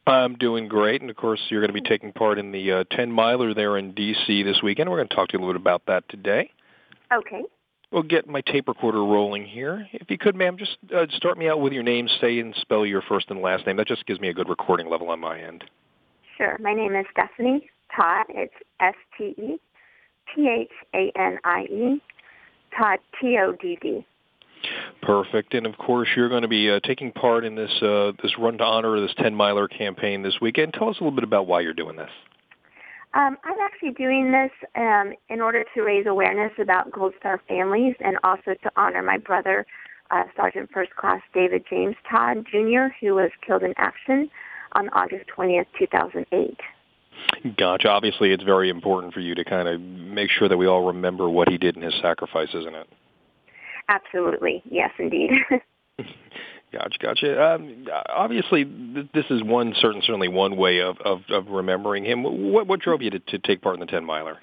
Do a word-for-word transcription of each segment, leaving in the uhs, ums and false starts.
I'm doing great, and of course, you're going to be taking part in the uh, ten miler there in D C this weekend. We're going to talk to you a little bit about that today. Okay. We'll get my tape recorder rolling here. If you could, ma'am, just uh, start me out with your name, say and spell your first and last name. That just gives me a good recording level on my end. Sure. My name is Stephanie Todd. It's S T E P H A N I E, Todd, T O D D. Perfect. And, of course, you're going to be uh, taking part in this uh, this Run to Honor, this ten miler campaign this weekend. Tell us a little bit about why you're doing this. Um, I'm actually doing this um, in order to raise awareness about Gold Star families and also to honor my brother, uh, Sergeant First Class David James Todd, Junior, who was killed in action on August twentieth, two thousand eight. Gotcha. Obviously, it's very important for you to kind of make sure that we all remember what he did in his sacrifice, isn't it? Absolutely. Yes, indeed. Gotcha, gotcha. Um, obviously, th- this is one certain, certainly one way of, of, of remembering him. What, what drove you to, to take part in the ten miler?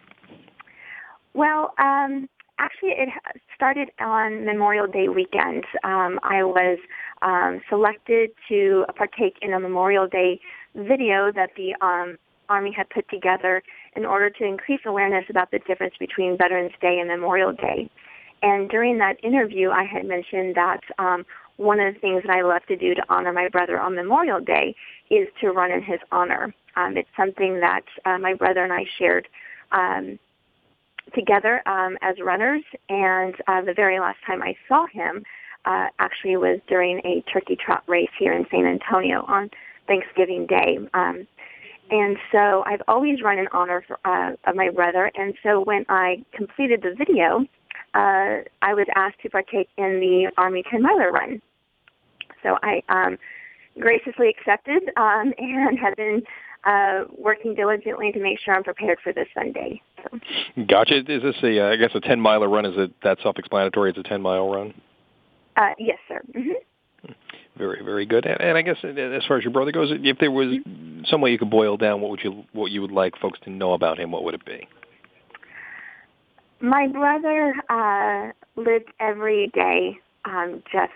Well, um, actually, it started on Memorial Day weekend. Um, I was um, selected to partake in a Memorial Day video that the um, Army had put together in order to increase awareness about the difference between Veterans Day and Memorial Day. And during that interview, I had mentioned that um, one of the things that I love to do to honor my brother on Memorial Day is to run in his honor. Um, it's something that uh, my brother and I shared um, together um, as runners, and uh, the very last time I saw him uh, actually was during a turkey trot race here in San Antonio on Thanksgiving Day. Um, and so I've always run in honor for, uh, of my brother, and so when I completed the video, Uh, I was asked to partake in the Army ten miler run. So I um, graciously accepted um, and have been uh, working diligently to make sure I'm prepared for this Sunday. So. Gotcha. Is this a, uh, I guess, a ten miler run? Is it that self-explanatory? It's a ten mile run? Uh, yes, sir. Mm-hmm. Very, very good. And, and I guess as far as your brother goes, if there was mm-hmm. some way you could boil down what would you what you would like folks to know about him, what would it be? My brother uh, lived every day um, just,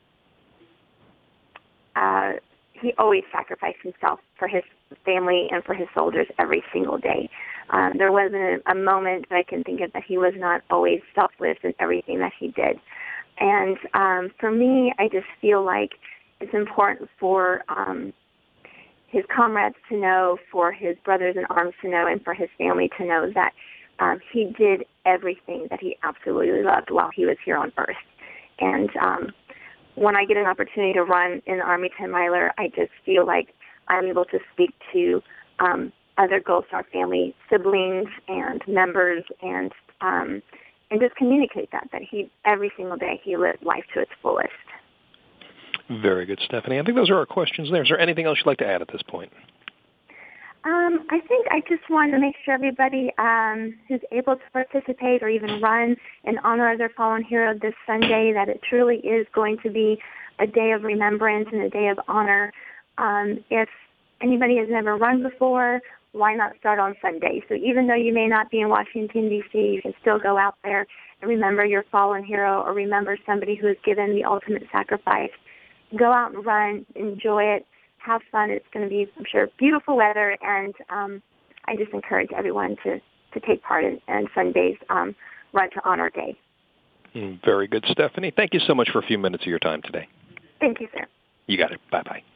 uh, he always sacrificed himself for his family and for his soldiers every single day. Um, there wasn't a, a moment that I can think of that he was not always selfless in everything that he did. And um, for me, I just feel like it's important for um, his comrades to know, for his brothers in arms to know, and for his family to know that Um, he did everything that he absolutely loved while he was here on Earth. And um, when I get an opportunity to run in the Army ten miler, I just feel like I'm able to speak to um, other Gold Star family siblings and members and um, and just communicate that, that he, every single day, he lived life to its fullest. Very good, Stephanie. I think those are our questions there. Is there anything else you'd like to add at this point? Um, I think I just want to make sure everybody um, who's able to participate or even run in honor of their fallen hero this Sunday, that it truly is going to be a day of remembrance and a day of honor. Um, if anybody has never run before, why not start on Sunday? So even though you may not be in Washington, D C, you can still go out there and remember your fallen hero or remember somebody who has given the ultimate sacrifice. Go out and run, enjoy it. Have fun. It's going to be, I'm sure, beautiful weather, and um, I just encourage everyone to, to take part in, in Sunday's um, Run to Honor Day. Very good, Stephanie. Thank you so much for a few minutes of your time today. Thank you, sir. You got it. Bye-bye.